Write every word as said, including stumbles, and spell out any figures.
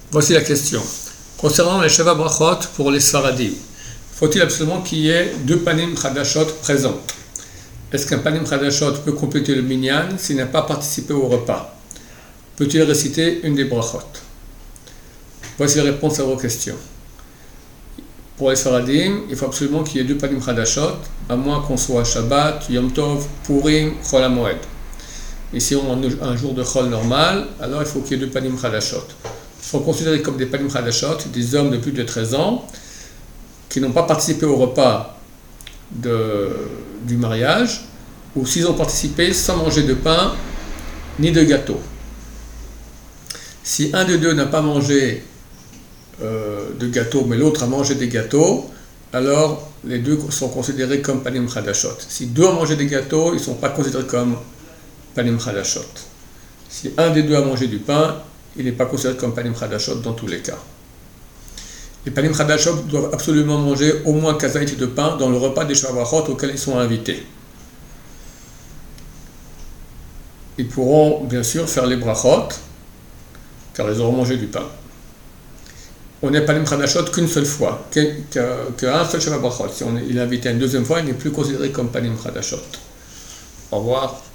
Voici la question. Concernant les Sheva Brachot pour les Sfaradim, faut-il absolument qu'il y ait deux panim chadashot présents? Est-ce qu'un panim chadashot peut compléter le minyan s'il n'a pas participé au repas? Peut-il réciter une des brachot? Voici la réponse à vos questions. Pour les Sfaradim, il faut absolument qu'il y ait deux panim chadashot, à moins qu'on soit Shabbat, Yom Tov, Purim, Chol HaMoed. Et si on a un jour de Chol normal, alors il faut qu'il y ait deux panim chadashot. Ils sont considérés comme des panim chadashot, des hommes de plus de treize ans, qui n'ont pas participé au repas de, du mariage, ou s'ils ont participé sans manger de pain ni de gâteau. Si un des deux n'a pas mangé euh, de gâteau, mais l'autre a mangé des gâteaux, alors les deux sont considérés comme panim chadashot. Si deux ont mangé des gâteaux, ils ne sont pas considérés comme panim chadashot. Si un des deux a mangé du pain, il n'est pas considéré comme panim chadashot dans tous les cas. Les panim chadashot doivent absolument manger au moins kazaït de pain dans le repas des Sheva Brachot auquel ils sont invités. Ils pourront bien sûr faire les brachot, car ils auront mangé du pain. On n'est panim chadashot qu'une seule fois, qu'un seul Sheva Brachot. Si on est, il est invité une deuxième fois, il n'est plus considéré comme panim chadashot. Au revoir.